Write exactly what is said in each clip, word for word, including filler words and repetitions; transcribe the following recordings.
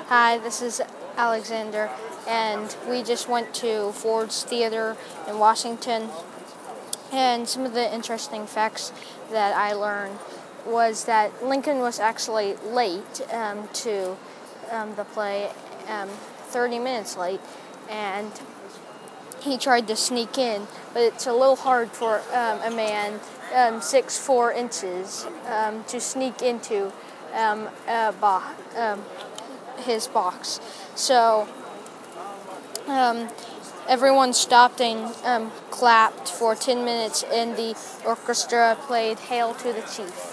Hi, this is Alexander, and we just went to Ford's Theater in Washington. And some of the interesting facts that I learned was that Lincoln was actually late um, to um, the play, um, thirty minutes late, and he tried to sneak in, but it's a little hard for um, a man um, six four inches um, to sneak into um, a bo- um, his box. So um, everyone stopped and um, clapped for ten minutes, and the orchestra played Hail to the Chief.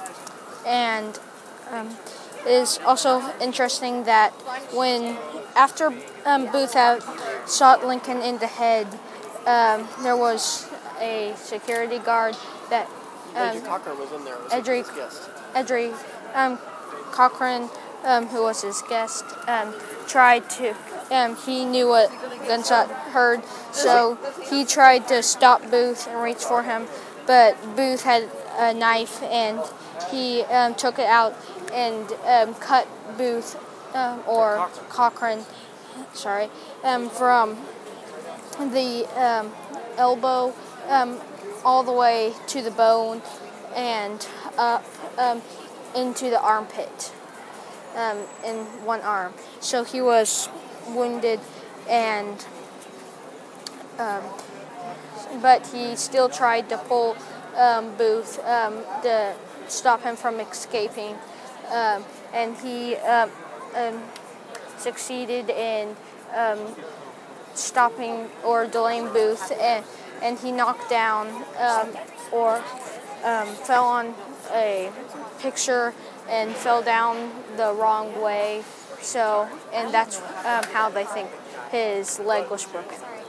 And um, it is also interesting that when, after um, Booth had shot Lincoln in the head, um, there was a security guard that um, Edry Cochrane was in there. Was Edry, his guest. Edry um, Cochrane, um, who was his guest, um, tried to. Um, he knew what gunshot heard, so he tried to stop Booth and reach for him, but Booth had a knife and he um, took it out and um, cut Booth um, or Cochrane, sorry, um, from the um, elbow um, all the way to the bone and up um, into the armpit um, in one arm. So he was wounded, and um, but he still tried to pull um, Booth um, to stop him from escaping, um, and he um, um, succeeded in um, stopping or delaying Booth, and, and he knocked down um, or um, fell on a picture and fell down the wrong way. So, and that's um, how they think his leg was broken.